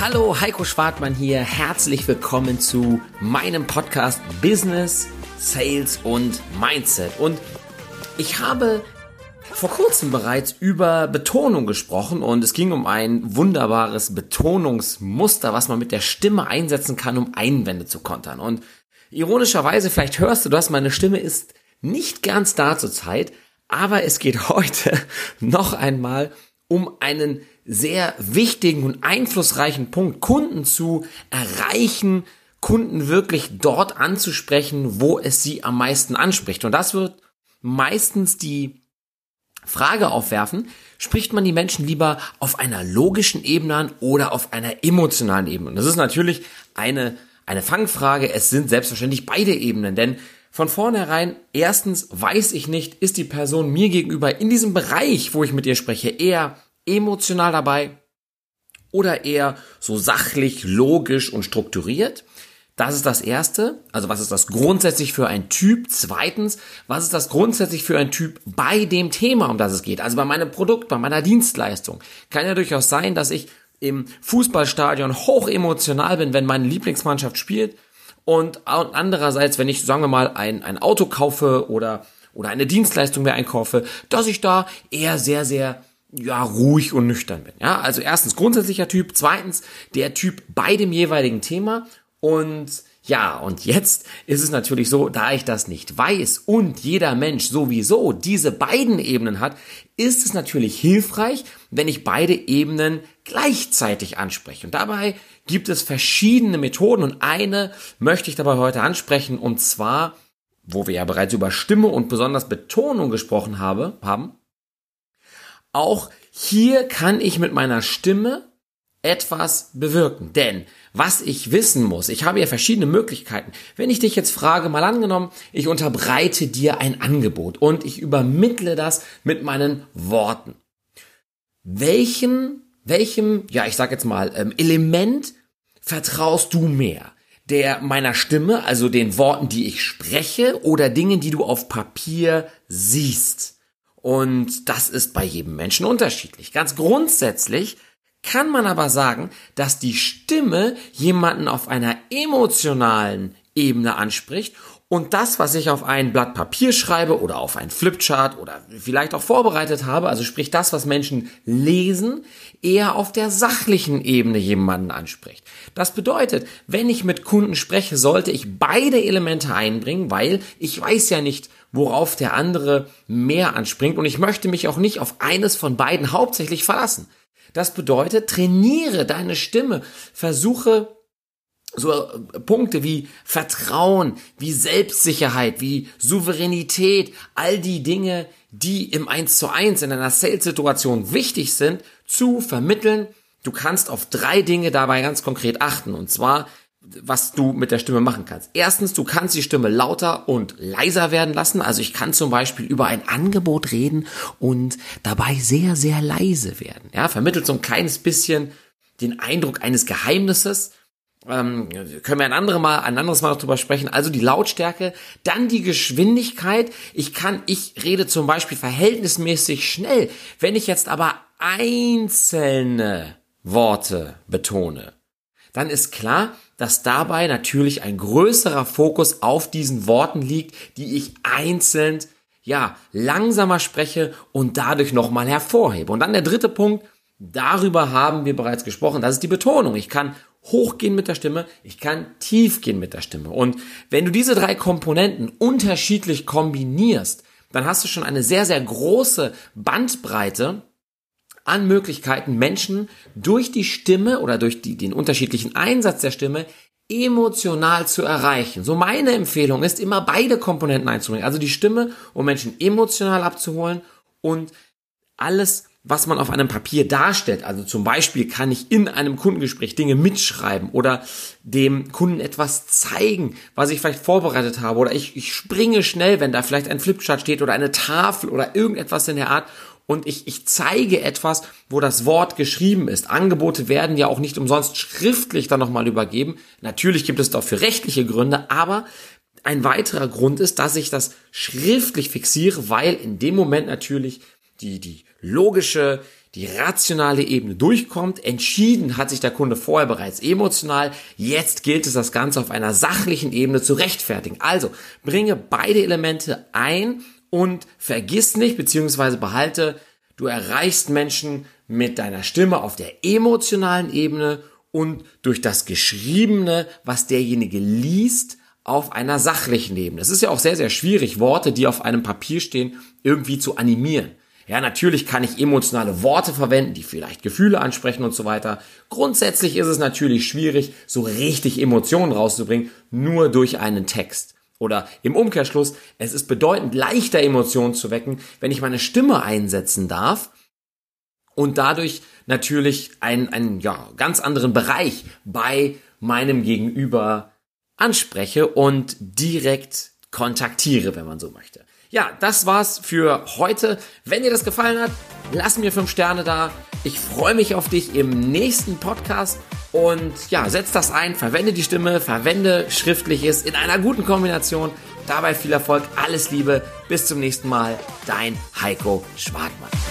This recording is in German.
Hallo, Heiko Schwartmann hier. Herzlich willkommen zu meinem Podcast Business, Sales und Mindset. Und ich habe vor kurzem bereits über Betonung gesprochen und es ging um ein wunderbares Betonungsmuster, was man mit der Stimme einsetzen kann, um Einwände zu kontern. Und ironischerweise, vielleicht hörst du das, meine Stimme ist nicht ganz da zur Zeit, aber es geht heute noch einmal um einen sehr wichtigen und einflussreichen Punkt, Kunden zu erreichen, Kunden wirklich dort anzusprechen, wo es sie am meisten anspricht. Und das wird meistens die Frage aufwerfen, spricht man die Menschen lieber auf einer logischen Ebene an oder auf einer emotionalen Ebene? Und das ist natürlich eine Fangfrage. Es sind selbstverständlich beide Ebenen, denn von vornherein, erstens weiß ich nicht, ist die Person mir gegenüber in diesem Bereich, wo ich mit ihr spreche, eher emotional dabei oder eher so sachlich, logisch und strukturiert? Das ist das Erste. Also was ist das grundsätzlich für ein Typ? Zweitens, was ist das grundsätzlich für ein Typ bei dem Thema, um das es geht? Also bei meinem Produkt, bei meiner Dienstleistung. Kann ja durchaus sein, dass ich im Fußballstadion hoch emotional bin, wenn meine Lieblingsmannschaft spielt. Und andererseits, wenn ich, sagen wir mal, ein Auto kaufe oder eine Dienstleistung mir einkaufe, dass ich da eher sehr, sehr ruhig und nüchtern bin. Ja, also erstens grundsätzlicher Typ, zweitens der Typ bei dem jeweiligen Thema. Und jetzt ist es natürlich so, da ich das nicht weiß und jeder Mensch sowieso diese beiden Ebenen hat, ist es natürlich hilfreich, wenn ich beide Ebenen gleichzeitig anspreche. Und dabei gibt es verschiedene Methoden und eine möchte ich dabei heute ansprechen, und zwar, wo wir ja bereits über Stimme und besonders Betonung gesprochen haben, auch hier kann ich mit meiner Stimme etwas bewirken. Denn was ich wissen muss, ich habe ja verschiedene Möglichkeiten. Wenn ich dich jetzt frage, mal angenommen, ich unterbreite dir ein Angebot und ich übermittle das mit meinen Worten. Welchem, ich sag jetzt mal, Element vertraust du mehr? Der meiner Stimme, also den Worten, die ich spreche, oder Dingen, die du auf Papier siehst? Und das ist bei jedem Menschen unterschiedlich. Ganz grundsätzlich kann man aber sagen, dass die Stimme jemanden auf einer emotionalen Ebene anspricht und das, was ich auf ein Blatt Papier schreibe oder auf ein Flipchart oder vielleicht auch vorbereitet habe, also sprich das, was Menschen lesen, eher auf der sachlichen Ebene jemanden anspricht. Das bedeutet, wenn ich mit Kunden spreche, sollte ich beide Elemente einbringen, weil ich weiß ja nicht, worauf der andere mehr anspringt und ich möchte mich auch nicht auf eines von beiden hauptsächlich verlassen. Das bedeutet, trainiere deine Stimme, versuche so Punkte wie Vertrauen, wie Selbstsicherheit, wie Souveränität, all die Dinge, die im 1:1 in einer Sales-Situation wichtig sind, zu vermitteln. Du kannst auf 3 Dinge dabei ganz konkret achten, und zwar, was du mit der Stimme machen kannst. Erstens, du kannst die Stimme lauter und leiser werden lassen. Also ich kann zum Beispiel über ein Angebot reden und dabei sehr, sehr leise werden. Ja, vermittelt so ein kleines bisschen den Eindruck eines Geheimnisses. Können wir ein anderes Mal noch drüber sprechen. Also die Lautstärke, dann die Geschwindigkeit. Ich rede zum Beispiel verhältnismäßig schnell. Wenn ich jetzt aber einzelne Worte betone, dann ist klar, dass dabei natürlich ein größerer Fokus auf diesen Worten liegt, die ich einzeln, langsamer spreche und dadurch nochmal hervorhebe. Und dann der dritte Punkt, darüber haben wir bereits gesprochen, das ist die Betonung. Ich kann hochgehen mit der Stimme, ich kann tief gehen mit der Stimme. Und wenn du diese 3 Komponenten unterschiedlich kombinierst, dann hast du schon eine sehr, sehr große Bandbreite an Möglichkeiten, Menschen durch die Stimme oder durch den unterschiedlichen Einsatz der Stimme emotional zu erreichen. So meine Empfehlung ist, immer beide Komponenten einzubringen. Also die Stimme, um Menschen emotional abzuholen, und alles, was man auf einem Papier darstellt. Also zum Beispiel kann ich in einem Kundengespräch Dinge mitschreiben oder dem Kunden etwas zeigen, was ich vielleicht vorbereitet habe. Oder ich springe schnell, wenn da vielleicht ein Flipchart steht oder eine Tafel oder irgendetwas in der Art. Und ich zeige etwas, wo das Wort geschrieben ist. Angebote werden ja auch nicht umsonst schriftlich dann nochmal übergeben. Natürlich gibt es dafür rechtliche Gründe, aber ein weiterer Grund ist, dass ich das schriftlich fixiere, weil in dem Moment natürlich die logische, die rationale Ebene durchkommt. Entschieden hat sich der Kunde vorher bereits emotional. Jetzt gilt es, das Ganze auf einer sachlichen Ebene zu rechtfertigen. Also bringe beide Elemente ein und vergiss nicht bzw. behalte, du erreichst Menschen mit deiner Stimme auf der emotionalen Ebene und durch das Geschriebene, was derjenige liest, auf einer sachlichen Ebene. Es ist ja auch sehr, sehr schwierig, Worte, die auf einem Papier stehen, irgendwie zu animieren. Ja, natürlich kann ich emotionale Worte verwenden, die vielleicht Gefühle ansprechen und so weiter. Grundsätzlich ist es natürlich schwierig, so richtig Emotionen rauszubringen, nur durch einen Text. Oder im Umkehrschluss, es ist bedeutend leichter, Emotionen zu wecken, wenn ich meine Stimme einsetzen darf und dadurch natürlich einen ganz anderen Bereich bei meinem Gegenüber anspreche und direkt kontaktiere, wenn man so möchte. Ja, das war's für heute. Wenn dir das gefallen hat, lass mir 5 Sterne da. Ich freue mich auf dich im nächsten Podcast und ja, setz das ein, verwende die Stimme, verwende Schriftliches in einer guten Kombination. Dabei viel Erfolg, alles Liebe, bis zum nächsten Mal, dein Heiko Schwartmann.